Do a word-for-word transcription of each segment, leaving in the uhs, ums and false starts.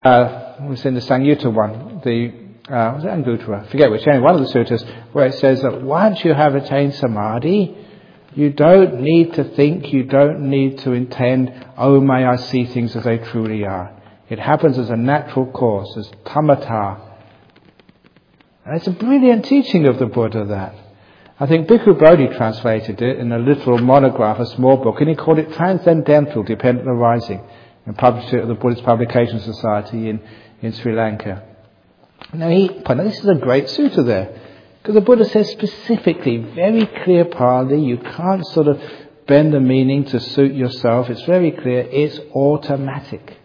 uh, it was in the Sangyutta one, the, uh, was it Anguttara? I forget which, anyway, one of the sutras, where it says that once you have attained samadhi, you don't need to think, you don't need to intend, oh, may I see things as they truly are. It happens as a natural course, as tamatha. And it's a brilliant teaching of the Buddha, that. I think Bhikkhu Bodhi translated it in a little monograph, a small book, and he called it Transcendental Dependent Arising, and published it at the Buddhist Publication Society in, in Sri Lanka. Now, he, now this is a great sutta there, because the Buddha says specifically, very clear Pali, you can't sort of bend the meaning to suit yourself. It's very clear, it's automatic.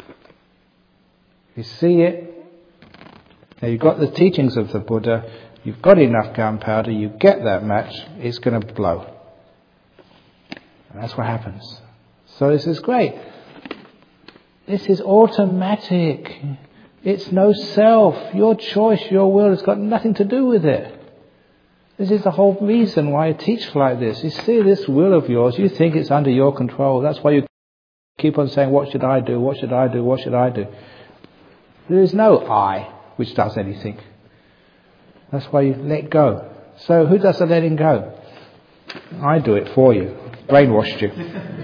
You see it. Now you've got the teachings of the Buddha, you've got enough gunpowder, you get that match, it's going to blow. And that's what happens. So this is great. This is automatic. It's no self. Your choice, your will has got nothing to do with it. This is the whole reason why I teach like this. You see this will of yours, you think it's under your control. That's why you keep on saying, what should I do, what should I do, what should I do? There is no I which does anything. That's why you let go. So who does the letting go? I do it for you. Brainwashed you.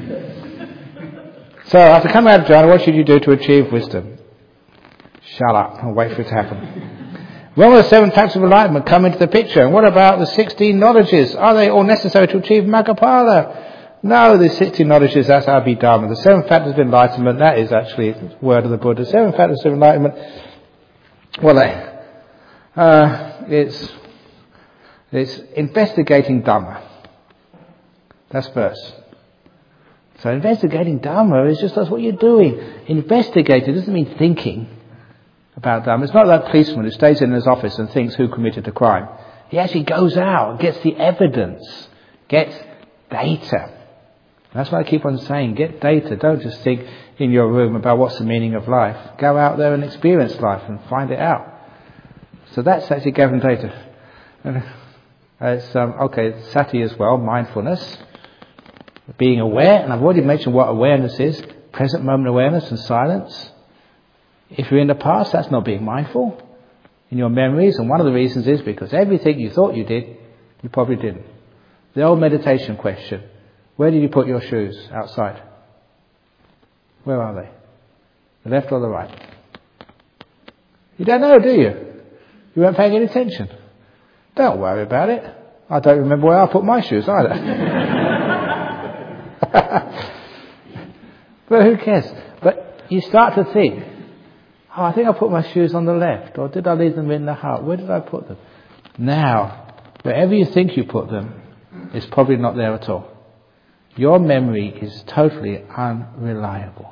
So after coming out of jhana, what should you do to achieve wisdom? Shut up and wait for it to happen. When will the seven facts of enlightenment come into the picture? And what about the sixteen knowledges? Are they all necessary to achieve Maggaphala? No, the sixteen knowledges, that's Abhidharma. The seven factors of enlightenment, that is actually the word of the Buddha. Seven factors of enlightenment, well, they, uh, it's, it's investigating Dhamma. That's first. So investigating Dhamma is just, that's what you're doing. Investigating doesn't mean thinking about Dhamma. It's not that policeman who stays in his office and thinks who committed the crime. He actually goes out, gets the evidence, gets data. That's what I keep on saying, get data. Don't just think in your room about what's the meaning of life. Go out there and experience life and find it out. So that's actually gathering data. And it's, um, okay, sati as well, mindfulness. Being aware, and I've already mentioned what awareness is, present moment awareness and silence. If you're in the past, that's not being mindful in your memories, and one of the reasons is because everything you thought you did, you probably didn't. The old meditation question, where did you put your shoes? Outside. Where are they? The left or the right? You don't know, do you? You weren't paying any attention. Don't worry about it. I don't remember where I put my shoes either. But who cares? But you start to think, oh, I think I put my shoes on the left, or did I leave them in the hut? Where did I put them? Now, wherever you think you put them, it's probably not there at all. Your memory is totally unreliable.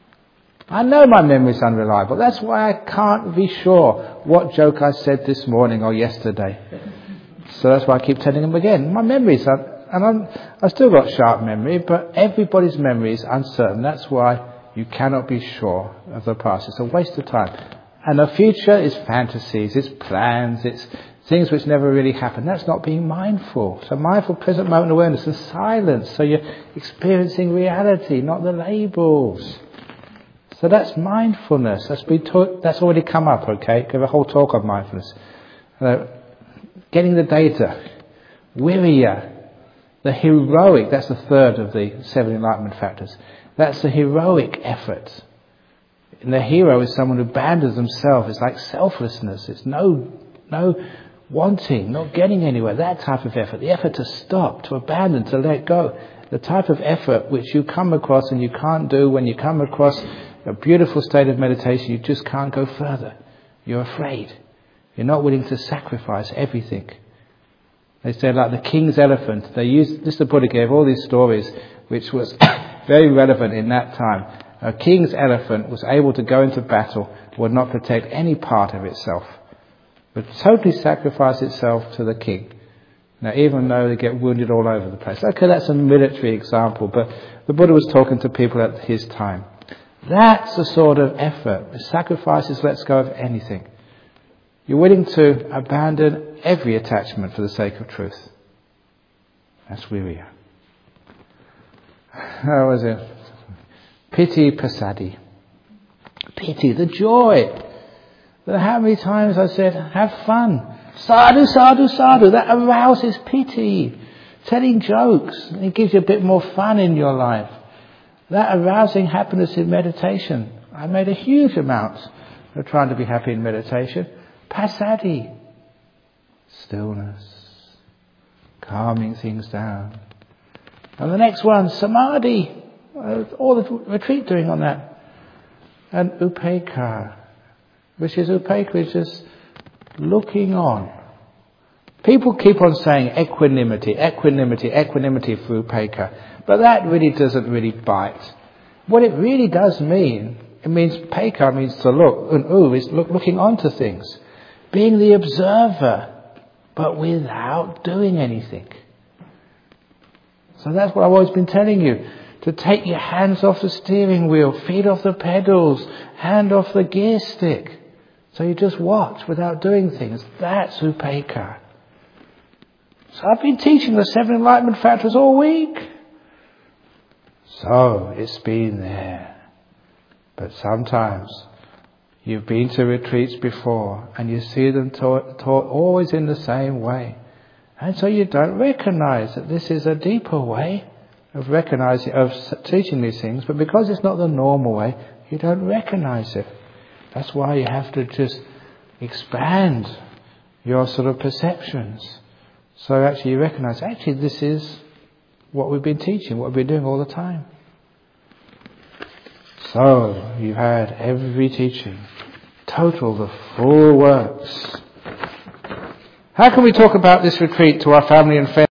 I know my memory is unreliable. That's why I can't be sure what joke I said this morning or yesterday. So that's why I keep telling them again. My memories are... And I'm, I've still got sharp memory, but everybody's memory is uncertain. That's why you cannot be sure of the past. It's a waste of time. And the future is fantasies, it's plans, it's things which never really happen. That's not being mindful. So mindful present moment awareness and silence. So you're experiencing reality, not the labels. So that's mindfulness. That's been taught, that's already come up, okay? Give a whole talk on mindfulness. Uh, getting the data. Viriya. The heroic, that's the third of the seven enlightenment factors. That's the heroic effort. And the hero is someone who abandons himself. It's like selflessness. It's no, no wanting, not getting anywhere. That type of effort. The effort to stop, to abandon, to let go. The type of effort which you come across and you can't do when you come across a beautiful state of meditation. You just can't go further. You're afraid. You're not willing to sacrifice everything. They say like the king's elephant. They used, this the Buddha gave all these stories which was very relevant in that time. A king's elephant was able to go into battle, would not protect any part of itself, but totally sacrifice itself to the king. Now even though they get wounded all over the place. Okay, that's a military example, but the Buddha was talking to people at his time. That's the sort of effort. The sacrifices lets go of anything. You're willing to abandon every attachment for the sake of truth. That's viriya. How was it? Piti pasadi. pity, the joy. But how many times I said, have fun. Sadhu, sadhu, sadhu. That arouses pity. Telling jokes, it gives you a bit more fun in your life. That arousing happiness in meditation. I made a huge amount of trying to be happy in meditation. Passaddhi. Stillness. Calming things down. And the next one, samadhi. All the retreat doing on that. And upekkha. Which is upekkha, is just looking on. People keep on saying equanimity, equanimity, equanimity for upekkha. But that really doesn't really bite. What it really does mean, it means upekkha means to look, and u is look, looking onto things. Being the observer, but without doing anything. So that's what I've always been telling you. To take your hands off the steering wheel, feet off the pedals, hand off the gear stick. So you just watch without doing things. That's upekkha. So I've been teaching the seven enlightenment factors all week. So it's been there. But sometimes you've been to retreats before and you see them taught, taught always in the same way. And so you don't recognize that this is a deeper way of recognizing, of teaching these things. But because it's not the normal way, you don't recognize it. That's why you have to just expand your sort of perceptions. So actually you recognize, actually this is what we've been teaching, what we've been doing all the time. So you've had every teaching, total, the full works. How can we talk about this retreat to our family and friends?